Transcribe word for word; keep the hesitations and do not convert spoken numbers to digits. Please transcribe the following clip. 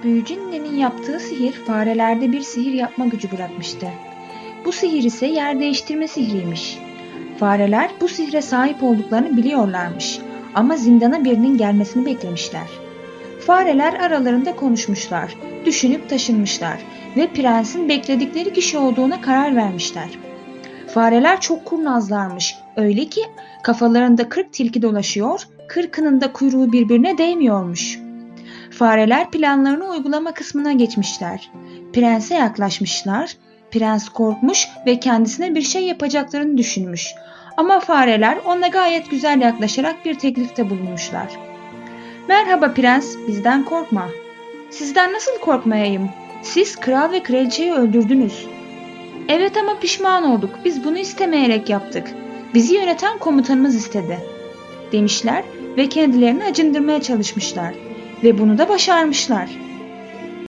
Büyücü ninenin yaptığı sihir farelerde bir sihir yapma gücü bırakmıştı. Bu sihir ise yer değiştirme sihriymiş. Fareler bu sihre sahip olduklarını biliyorlarmış ama zindana birinin gelmesini beklemişler. Fareler aralarında konuşmuşlar, düşünüp taşınmışlar ve prensin bekledikleri kişi olduğuna karar vermişler. Fareler çok kurnazlarmış, öyle ki kafalarında kırk tilki dolaşıyor, kırkının da kuyruğu birbirine değmiyormuş. Fareler planlarını uygulama kısmına geçmişler. Prense yaklaşmışlar. Prens korkmuş ve kendisine bir şey yapacaklarını düşünmüş. Ama fareler ona gayet güzel yaklaşarak bir teklifte bulunmuşlar. "Merhaba prens, bizden korkma." "Sizden nasıl korkmayayım? Siz kral ve kraliçeyi öldürdünüz." "Evet ama pişman olduk. Biz bunu istemeyerek yaptık. Bizi yöneten komutanımız istedi." demişler ve kendilerini acındırmaya çalışmışlar. Ve bunu da başarmışlar.